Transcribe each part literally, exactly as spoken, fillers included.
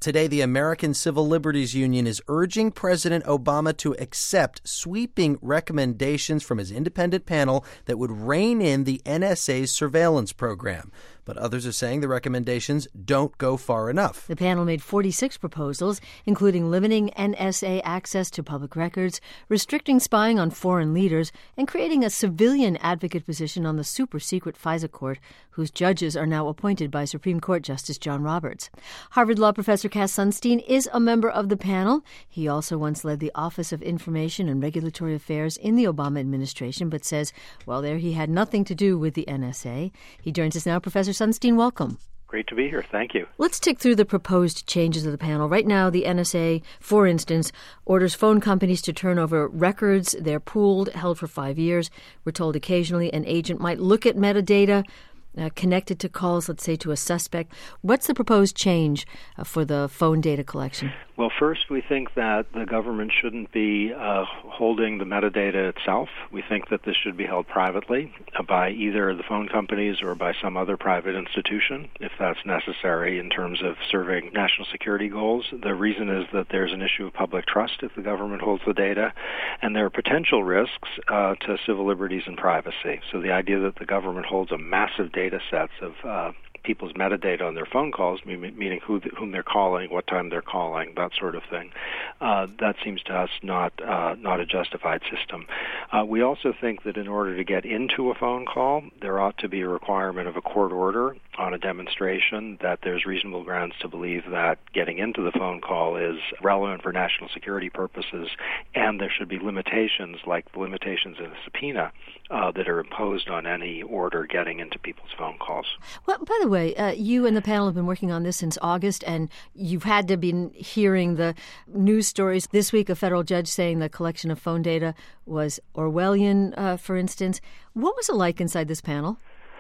Today, the American Civil Liberties Union is urging President Obama to accept sweeping recommendations from his independent panel that would rein in the N S A's surveillance program. But others are saying the recommendations don't go far enough. The panel made forty-six proposals, including limiting N S A access to public records, restricting spying on foreign leaders, and creating a civilian advocate position on the super-secret FISA court, whose judges are now appointed by Supreme Court Justice John Roberts. Harvard Law professor Cass Sunstein is a member of the panel. He also once led the Office of Information and Regulatory Affairs in the Obama administration, but says, well, there he had nothing to do with the N S A. He joins us now. Professor Sunstein, welcome. Great to be here. Thank you. Let's tick through the proposed changes of the panel. Right now, the N S A, for instance, orders phone companies to turn over records. They're pooled, held for five years. We're told occasionally an agent might look at metadata Uh, connected to calls, let's say, to a suspect. What's the proposed change uh, for the phone data collection? Well, first, we think that the government shouldn't be uh, holding the metadata itself. We think that this should be held privately uh, by either the phone companies or by some other private institution, if that's necessary in terms of serving national security goals. The reason is that there's an issue of public trust if the government holds the data, and there are potential risks uh, to civil liberties and privacy. So the idea that the government holds a massive data data sets of uh, people's metadata on their phone calls, meaning who th- whom they're calling, what time they're calling, that sort of thing. Uh, that seems to us not uh, not a justified system. Uh, we also think that in order to get into a phone call, there ought to be a requirement of a court order on a demonstration that there's reasonable grounds to believe that getting into the phone call is relevant for national security purposes, and there should be limitations like the limitations in a subpoena uh, that are imposed on any order getting into people's phone calls. Well, by the way, uh, you and the panel have been working on this since August, and you've had to be hearing the news stories. This week, a federal judge saying the collection of phone data was Orwellian, uh, for instance. What was it like inside this panel?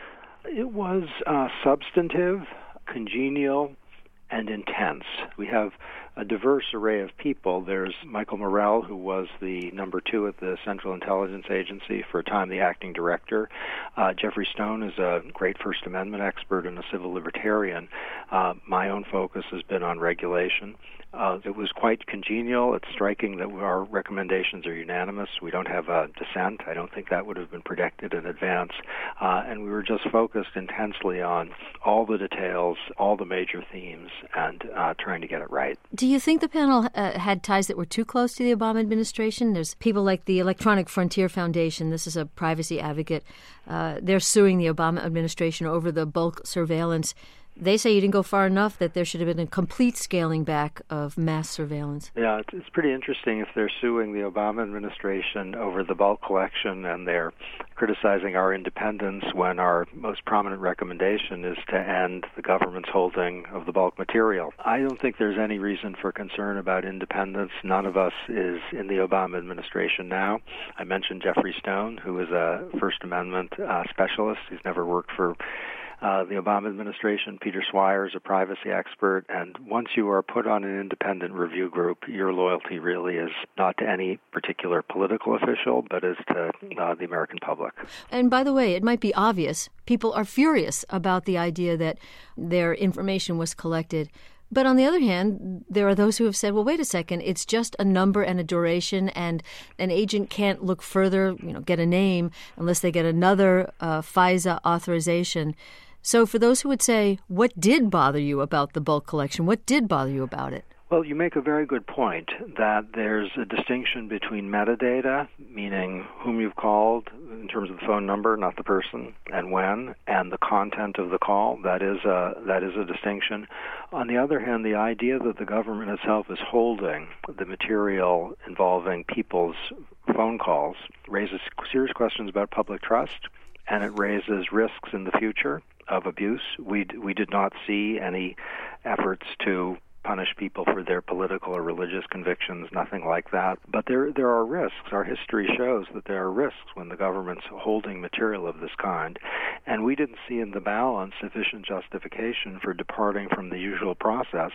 It was uh, substantive, congenial, and intense. We have a diverse array of people. There's Michael Morell, who was the number two at the Central Intelligence Agency, for a time the acting director. Uh, Jeffrey Stone is a great First Amendment expert and a civil libertarian. Uh, my own focus has been on regulation. Uh, it was quite congenial. It's striking that our recommendations are unanimous. We don't have a dissent. I don't think that would have been predicted in advance. Uh, and we were just focused intensely on all the details, all the major themes, and uh, trying to get it right. Do you think the panel uh, had ties that were too close to the Obama administration? There's people like the Electronic Frontier Foundation. This is a privacy advocate. Uh, they're suing the Obama administration over the bulk surveillance. They say you didn't go far enough, that there should have been a complete scaling back of mass surveillance. Yeah, it's pretty interesting if they're suing the Obama administration over the bulk collection and they're criticizing our independence when our most prominent recommendation is to end the government's holding of the bulk material. I don't think there's any reason for concern about independence. None of us is in the Obama administration now. I mentioned Jeffrey Stone, who is a First Amendment uh, specialist. He's never worked for Uh, the Obama administration. Peter Swire is a privacy expert, and once you are put on an independent review group, your loyalty really is not to any particular political official, but is to uh, the American public. And by the way, it might be obvious, people are furious about the idea that their information was collected. But on the other hand, there are those who have said, well, wait a second, it's just a number and a duration, and an agent can't look further, you know, get a name, unless they get another uh, FISA authorization. So for those who would say, what did bother you about the bulk collection? What did bother you about it? Well, you make a very good point that there's a distinction between metadata, meaning whom you've called in terms of the phone number, not the person, and when, and the content of the call. That is a, that is a distinction. On the other hand, the idea that the government itself is holding the material involving people's phone calls raises serious questions about public trust, and it raises risks in the future of abuse. We, we did not see any efforts to punish people for their political or religious convictions, nothing like that. But there there are risks. Our history shows that there are risks when the government's holding material of this kind. And we didn't see in the balance sufficient justification for departing from the usual process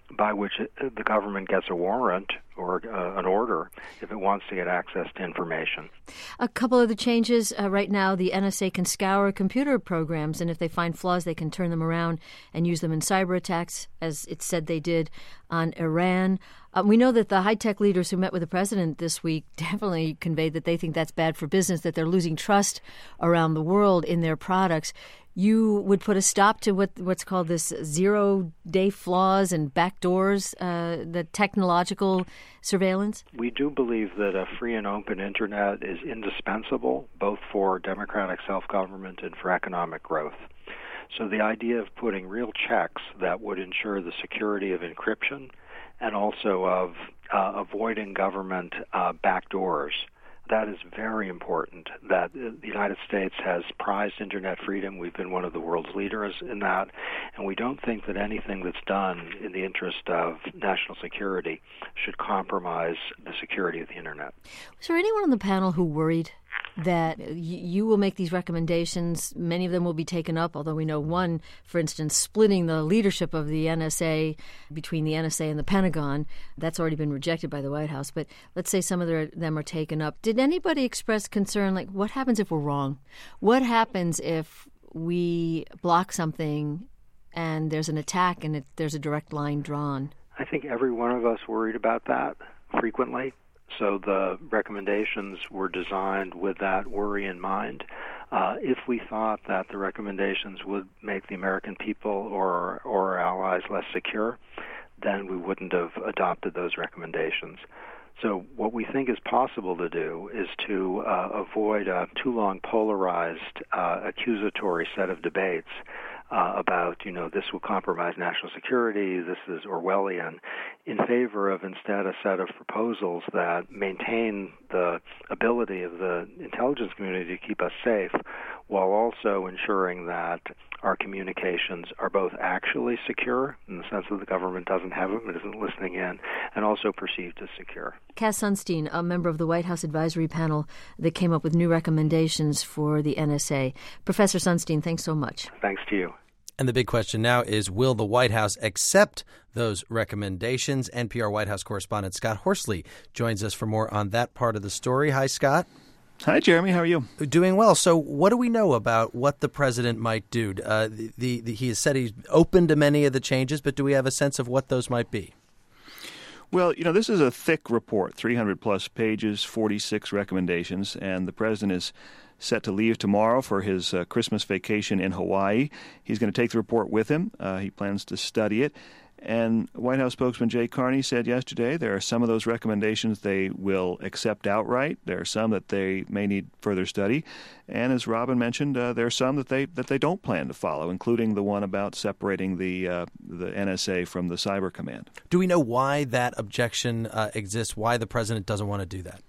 by which it, the government gets a warrant or uh, an order if it wants to get access to information. A couple of the changes. Uh, right now, the N S A can scour computer programs, and if they find flaws, they can turn them around and use them in cyber attacks, as it said they did on Iran. Uh, we know that the high-tech leaders who met with the president this week definitely conveyed that they think that's bad for business, that they're losing trust around the world in their products. You would put a stop to what what's called this zero-day flaws and backdoors, uh, the technological surveillance? We do believe that a free and open Internet is indispensable, both for democratic self-government and for economic growth. So the idea of putting real checks that would ensure the security of encryption and also of uh, avoiding government uh, backdoors, that is very important. That the United States has prized Internet freedom. We've been one of the world's leaders in that, and we don't think that anything that's done in the interest of national security should compromise the security of the Internet. Was there anyone on the panel who worried that y- you will make these recommendations, many of them will be taken up, although we know one, for instance, splitting the leadership of the N S A between the N S A and the Pentagon, that's already been rejected by the White House, but let's say some of their, them are taken up. Did anybody express concern, like, what happens if we're wrong? What happens if we block something and there's an attack and it, there's a direct line drawn? I think every one of us worried about that frequently. So the recommendations were designed with that worry in mind. Uh, if we thought that the recommendations would make the American people or, or our allies less secure, then we wouldn't have adopted those recommendations. So what we think is possible to do is to uh, avoid a too long polarized, uh, accusatory set of debates uh, about, you know, this will compromise national security, this is Orwellian, in favor of instead a set of proposals that maintain the ability of the intelligence community to keep us safe while also ensuring that our communications are both actually secure, in the sense that the government doesn't have them, it isn't listening in, and also perceived as secure. Cass Sunstein, a member of the White House advisory panel that came up with new recommendations for the N S A. Professor Sunstein, thanks so much. Thanks to you. And the big question now is, will the White House accept those recommendations? N P R White House correspondent Scott Horsley joins us for more on that part of the story. Hi, Scott. Hi, Jeremy. How are you? Doing well. So what do we know about what the president might do? Uh, the, the, the, he has said he's open to many of the changes, but do we have a sense of what those might be? Well, you know, this is a thick report, three hundred plus pages, forty-six recommendations, and the president is set to leave tomorrow for his uh, Christmas vacation in Hawaii. He's going to take the report with him. Uh, he plans to study it. And White House spokesman Jay Carney said yesterday there are some of those recommendations they will accept outright. There are some that they may need further study. And as Robin mentioned, uh, there are some that they that they don't plan to follow, including the one about separating the uh, the N S A from the Cyber Command. Do we know why that objection uh, exists, why the president doesn't want to do that?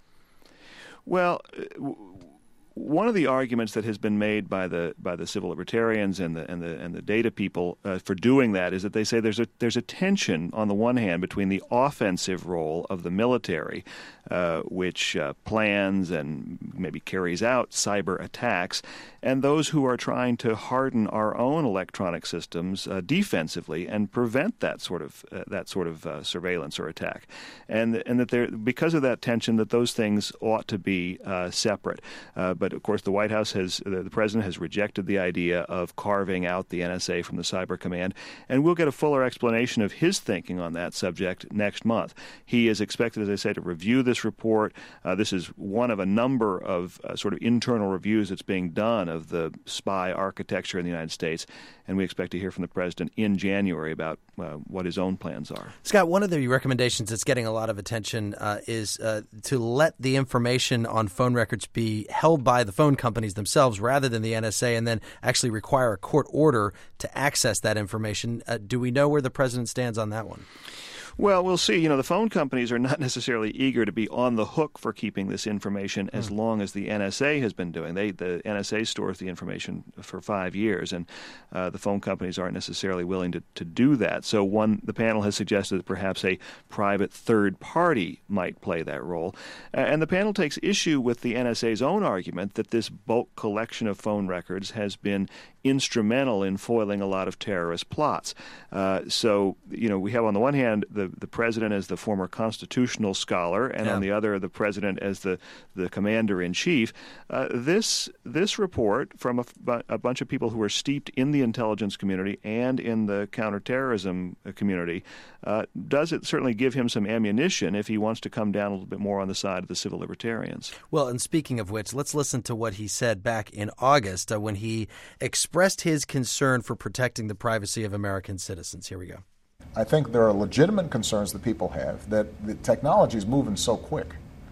Well, w- one of the arguments that has been made by the by the civil libertarians and the and the and the data people uh, for doing that is that they say there's a there's a tension on the one hand between the offensive role of the military, uh, which uh, plans and maybe carries out cyber attacks, and those who are trying to harden our own electronic systems uh, defensively and prevent that sort of uh, that sort of uh, surveillance or attack, and and that there because of that tension that those things ought to be uh, separate, uh, but But, of course, the White House has, the president has rejected the idea of carving out the N S A from the Cyber Command, and we'll get a fuller explanation of his thinking on that subject next month. He is expected, as I say, to review this report. Uh, this is one of a number of uh, sort of internal reviews that's being done of the spy architecture in the United States, and we expect to hear from the president in January about uh, what his own plans are. Scott, one of the recommendations that's getting a lot of attention uh, is uh, to let the information on phone records be held by the phone companies themselves rather than the N S A, and then actually require a court order to access that information. Uh, do we know where the president stands on that one? Well, we'll see. You know, the phone companies are not necessarily eager to be on the hook for keeping this information as mm. long as the N S A has been doing. They, the N S A stores the information for five years, and uh, the phone companies aren't necessarily willing to, to do that. So one, the panel has suggested that perhaps a private third party might play that role. Uh, and the panel takes issue with the N S A's own argument that this bulk collection of phone records has been instrumental in foiling a lot of terrorist plots. Uh, so, you know, we have on the one hand the, the president as the former constitutional scholar, and yeah. on the other the president as the, the commander-in-chief. Uh, this this report from a, a bunch of people who are steeped in the intelligence community and in the counterterrorism community uh, does it certainly give him some ammunition if he wants to come down a little bit more on the side of the civil libertarians. Well, and speaking of which, let's listen to what he said back in August uh, when he expressed his concern for protecting the privacy of American citizens. Here we go. I think there are legitimate concerns that people have that the technology is moving so quick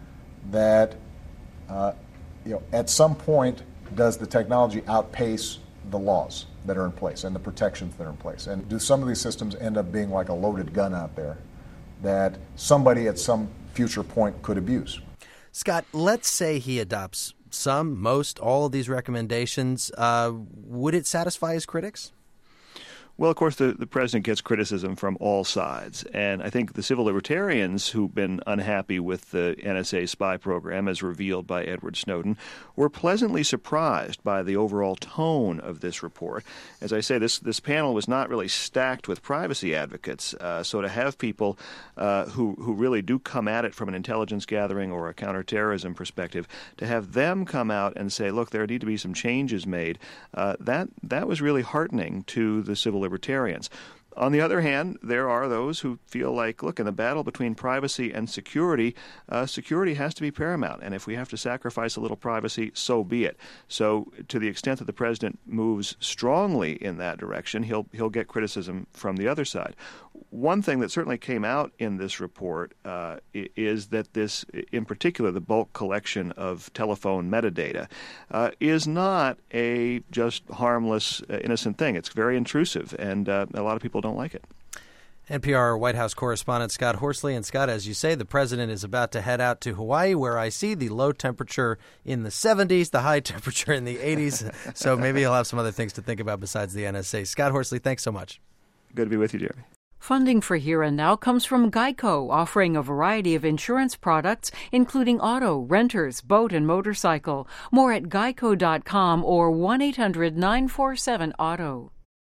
that uh, you know, at some point does the technology outpace the laws that are in place and the protections that are in place? And do some of these systems end up being like a loaded gun out there that somebody at some future point could abuse? Scott, let's say he adopts some, most, all of these recommendations. Uh, would it satisfy his critics? Well, of course, the, the president gets criticism from all sides. And I think the civil libertarians who've been unhappy with the N S A spy program as revealed by Edward Snowden were pleasantly surprised by the overall tone of this report. As I say, this, this panel was not really stacked with privacy advocates. Uh, so to have people uh, who, who really do come at it from an intelligence gathering or a counterterrorism perspective, to have them come out and say, look, there need to be some changes made, uh, that, that was really heartening to the civil libertarians. On the other hand, there are those who feel like, look, in the battle between privacy and security, uh, security has to be paramount. And if we have to sacrifice a little privacy, so be it. So to the extent that the president moves strongly in that direction, he'll he'll get criticism from the other side. One thing that certainly came out in this report uh, is that this, in particular, the bulk collection of telephone metadata, uh, is not a just harmless, uh, innocent thing. It's very intrusive, and uh, a lot of people don't like it. N P R White House correspondent Scott Horsley. And Scott, as you say, the president is about to head out to Hawaii, where I see the low temperature in the seventies, the high temperature in the eighties. So maybe he'll have some other things to think about besides the N S A. Scott Horsley, thanks so much. Good to be with you, Jeremy. Funding for Here and Now comes from Geico, offering a variety of insurance products, including auto, renters, boat, and motorcycle. More at geico dot com or one eight hundred nine four seven auto.